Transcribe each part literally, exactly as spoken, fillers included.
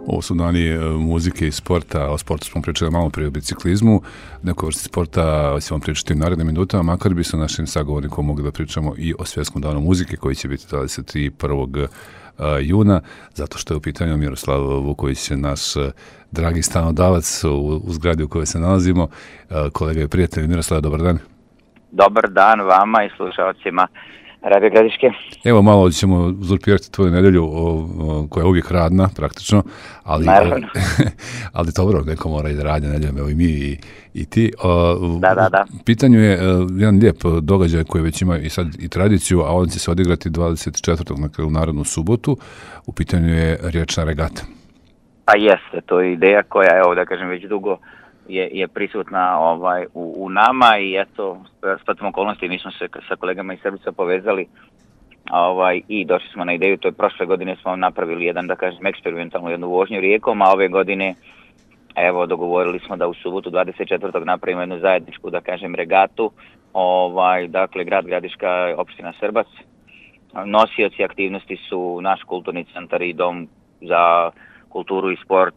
Ovo su dani muzike i sporta, o sportu smo pričali malo prije o biciklizmu, neko vrsti sporta ćemo pričati u narednim minutama, makar bi sa našim sagovornikom mogli da pričamo i o svjetskom danu muzike koji će biti dvadeset prvog juna, zato što je u pitanju Miroslav Vuković, naš dragi stanodavac u, u zgradi u kojoj se nalazimo, kolega i prijatelj. Miroslav, dobar dan. Dobar dan vama i slušalcima Radio Gradiške. Evo, malo ćemo uzurpirati tvoju nedelju o, o, koja je uvijek radna, praktično, ali, ali dobro, neko mora i da radi nedeljom, evo i mi i, i ti. O, da, da, da. U pitanju je jedan lijep događaj koji već ima i sad i tradiciju, a on će se odigrati dvadeset četvrtog u narednu subotu. U pitanju je riječna regata. Pa jeste, to je ideja koja, evo da kažem, već dugo je, je prisutna ovaj, u, u nama i eto, spatom okolnosti mi smo se sa kolegama iz Srbica povezali ovaj, i došli smo na ideju, to je prošle godine smo napravili jedan, da kažem, eksperimentalnu jednu vožnju rijekom, a ove godine evo dogovorili smo da u subotu dvadeset četvrtog napravimo jednu zajedničku, da kažem, regatu, ovaj, dakle grad Gradiška, opština Srbac. Nosioci aktivnosti su naš kulturni centar i dom za kulturu i sport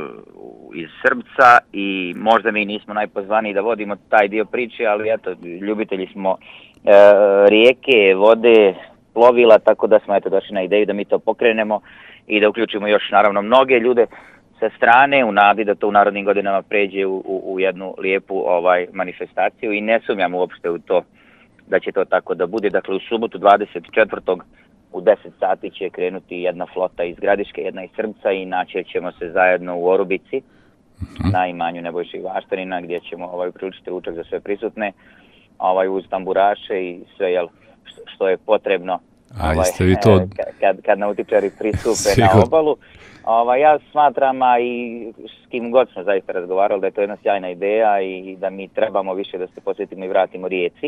iz Srbca i možda mi nismo najpozvaniji da vodimo taj dio priče, ali eto, ljubitelji smo e, rijeke, vode, plovila, tako da smo eto došli na ideju da mi to pokrenemo i da uključimo još naravno mnoge ljude sa strane u nadi da to u narodnim godinama pređe u, u, u jednu lijepu ovaj manifestaciju i ne sumnjam uopšte u to da će to tako da bude. Dakle, u subotu dvadeset četvrtog u deset sati će krenuti jedna flota iz Gradiške, jedna iz Srbca i naći ćemo se zajedno u Orubici, uh-huh. na imanju Nebojše Ivaštanina, gdje ćemo ovaj, uključiti ručak za sve prisutne, ovaj, uz tamburaše i sve jel, što je potrebno ovaj, to... kad, kad nautičari pristupe na obalu. Ovaj, ja smatram, a i s kim god smo zaista razgovarali, da je to jedna sjajna ideja i da mi trebamo više da se posjetimo i vratimo rijeci.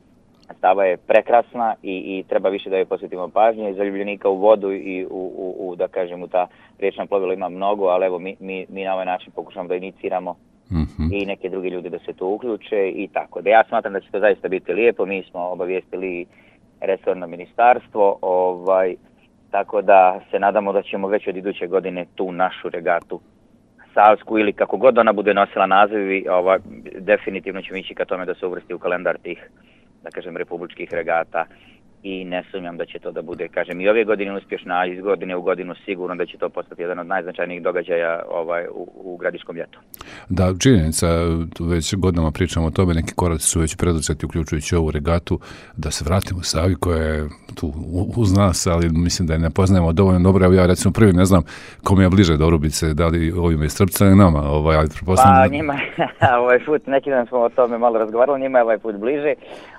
Stava je prekrasna i, i treba više da joj posvetimo pažnje. Zaljubljenika u vodu i u, u, u da kažem, u ta riječna plovila ima mnogo, ali evo mi, mi, mi na ovaj način pokušamo da iniciramo mm-hmm. i neke drugi ljudi da se tu uključe i tako. Da ja smatram da će to zaista biti lijepo. Mi smo obavijestili resorno ministarstvo, ovaj, tako da se nadamo da ćemo već od iduće godine tu našu regatu Savsku ili kako god ona bude nosila naziv, ovaj, definitivno ćemo ići ka tome da se uvrsti u kalendar tih, da kažem, republičkih regata i ne sumnjam da će to da bude, kažem, i ove godine uspješna, a iz godine u godinu sigurno da će to postati jedan od najznačajnijih događaja ovaj, u, u gradiškom ljetu. Da, činjenica, već godinama pričamo o tome, neki koraci su već preduzeti uključujući ovu regatu, da se vratimo Savi koja je tu uz nas, ali mislim da je ne poznajemo dovoljno dobro. Evo ja recimo prvi ne znam kome je bliže do Orubice, da li ovima iz Srbca ili nama. Ovaj, ali pa njima, ovaj put, neki dan smo o tome malo razgovarali, njima je ovaj put bliže,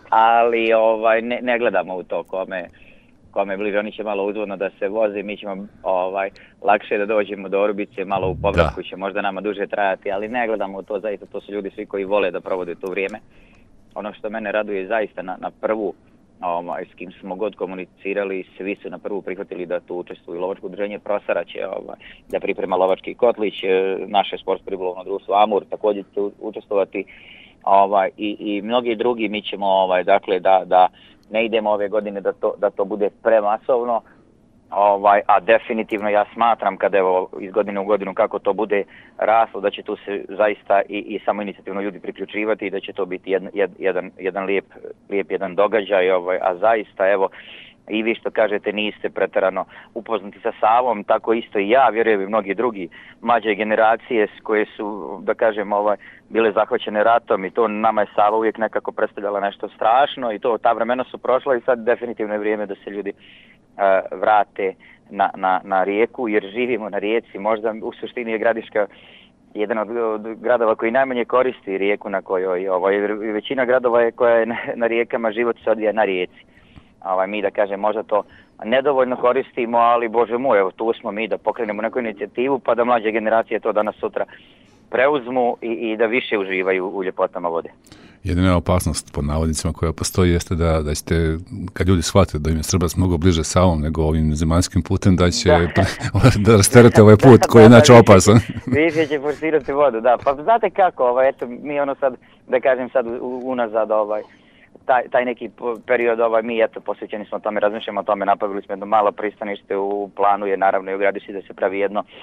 ali ovaj ne, ne gledamo u to kome, kome je bliže. Oni će malo uzvodno da se voze, mi ćemo ovaj, lakše da dođemo do Orubice, malo u povratku će možda nama duže trajati, ali ne gledamo u to, zaista to su ljudi svi koji vole da provode to vrijeme. Ono što mene raduje zaista na, na prvu, ovaj, s kim smo god komunicirali, svi su na prvu prihvatili da tu učestvuju. Lovačko udruženje Prosara će ovaj, da priprema lovački kotlić, naše sportsko ribolovno društvo Amur također će učestvovati. Ovaj, i, i mnogi drugi. Mi ćemo ovaj, dakle da, da ne idemo ove godine da to, da to bude premasovno, ovaj, a definitivno ja smatram kada evo iz godine u godinu kako to bude raslo da će tu se zaista i, i samo inicijativno ljudi priključivati i da će to biti jedan, jedan, jedan lijep, lijep jedan događaj, ovaj, a zaista evo i vi što kažete niste pretjerano upoznati sa Savom, tako isto i ja, vjerujem i mnogi drugi mlađe generacije koje su, da kažem, ovaj, bile zahvaćene ratom i to nama je Sava uvijek nekako predstavljala nešto strašno i to ta vremena su prošla i sad definitivno je vrijeme da se ljudi uh, vrate na, na, na rijeku jer živimo na rijeci. Možda u suštini je Gradiška jedan od, od gradova koji najmanje koristi rijeku na kojoj ovaj, većina gradova je koja je na, na rijekama, život se odvija na rijeci. Ovaj, mi da kažem možda to nedovoljno koristimo, ali bože moj, evo tu smo mi da pokrenemo neku inicijativu pa da mlađe generacije to danas sutra preuzmu i, i da više uživaju u ljepotama vode. Jedina opasnost pod navodnicima koja postoji jeste da, da ćete, kad ljudi shvate da im je Srbac mnogo bliže Savom nego ovim zemaljskim putem, da će da, da rasterete ovaj put koji je inače opasan. Više će forsirati vodu, da. Pa znate kako, ovaj, eto, mi ono sad, da kažem sad unazad, ovaj, Taj, taj neki period, ovaj, mi eto posvećeni smo tome, razmišljamo o tome, napravili smo jedno malo pristanište, u planu je naravno i u Gradišci da se pravi jedno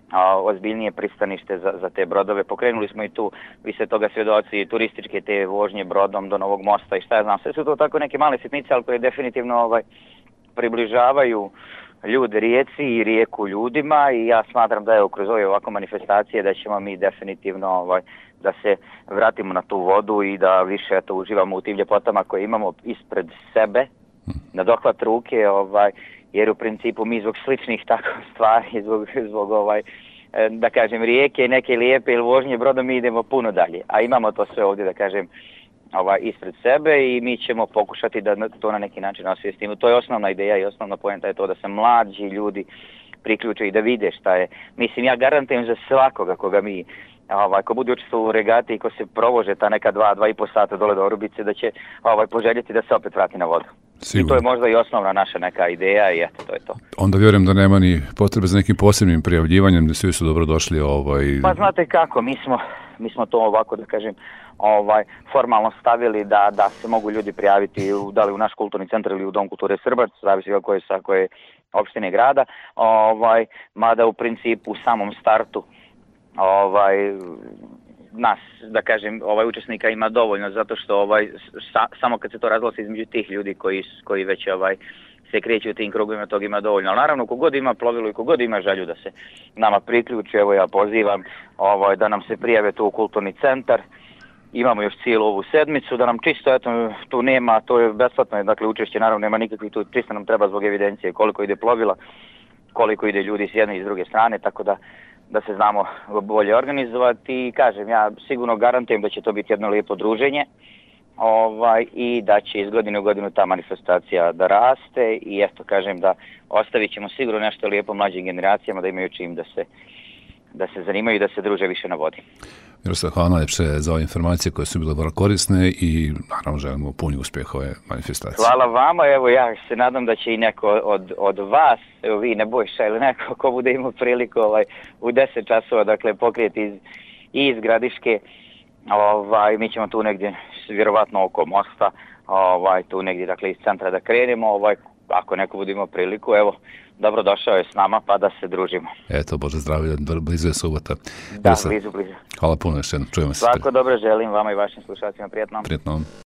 a, ozbiljnije pristanište za, za te brodove. Pokrenuli smo i tu, vi ste toga svjedoci, turističke te vožnje brodom do Novog mosta i šta ja znam. Sve su to tako neke male sitnice, ali koje definitivno ovaj, približavaju ljude rijeci i rijeku ljudima i ja smatram da je kroz ove ovako manifestacije da ćemo mi definitivno ovaj, da se vratimo na tu vodu i da više eto, uživamo u tim ljepotama koje imamo ispred sebe, na dohvat ruke, ovaj, jer u principu mi zbog sličnih tako stvari, zbog, zbog ovaj, da kažem rijeke i neke lijepe ili vožnje brodom mi idemo puno dalje, a imamo to sve ovdje da kažem ovaj, ispred sebe i mi ćemo pokušati da to na neki način osvijestimo. To je osnovna ideja i osnovna poenta je to da se mlađi ljudi priključe i da vide šta je. Mislim, ja garantujem za svakoga koga mi, ovaj, ko bude učestvovao u regati i ko se provože ta neka dva, dva i po sata dole do Orubice, da će ovaj, poželjeti da se opet vrati na vodu. Sigurno. I to je možda i osnovna naša neka ideja i eto, to je to. Onda vjerujem da nema ni potrebe za nekim posebnim prijavljivanjem, da svi su dobro došli. Ovaj... Pa znate kako, mi smo, mi smo to ovako da kažem, ovaj, formalno stavili da, da se mogu ljudi prijaviti u, da li u naš kulturni centar ili u Dom kulture Srbac, zavisi od koje sa koje opštine grada, ovaj, mada u principu u samom startu ovaj, nas, da kažem, ovaj učesnika ima dovoljno, zato što ovaj, sa, samo kad se to razglasi između tih ljudi koji, koji već ovaj, se kreću u tim krugovima, tog ima dovoljno. Ali naravno, kogod ima plovilo i kogod ima želju da se nama priključi, evo ja pozivam ovaj, da nam se prijave tu u kulturni centar. Imamo još cijelu ovu sedmicu, da nam čisto, eto, tu nema, to je besplatno, dakle učešće naravno nema nikakvih, tu čisto nam treba zbog evidencije koliko ide plovila, koliko ide ljudi s jedne i s druge strane, tako da da se znamo bolje organizovati i kažem, ja sigurno garantujem da će to biti jedno lijepo druženje ovaj, i da će iz godine u godinu ta manifestacija da raste i eto kažem da ostavit ćemo sigurno nešto lijepo mlađim generacijama da imaju čim da se, da se zanimaju i da se druže više na vodi. Miroslav, hvala najljepše za ove informacije koje su bile vrlo korisne i naravno želimo puni uspjeh ove manifestacije. Hvala vama, evo ja se nadam da će i neko od, od vas, evo vi Nebojša ili neko ko bude imao priliku ovaj, u deset časova dakle pokrijeti iz, iz Gradiške, ovaj, mi ćemo tu negdje vjerovatno oko mosta, ovaj, tu negdje dakle iz centra da krenemo, ovaj, ako neko bude imao priliku, evo, dobro došao je s nama pa da se družimo. Eto, Bože zdravlje, blizu je subota. Da, blizu, blizu. Hvala puno još jednom, čujemo se. Svako dobro želim vama i vašim slušalcima, prijetno. Prijetno.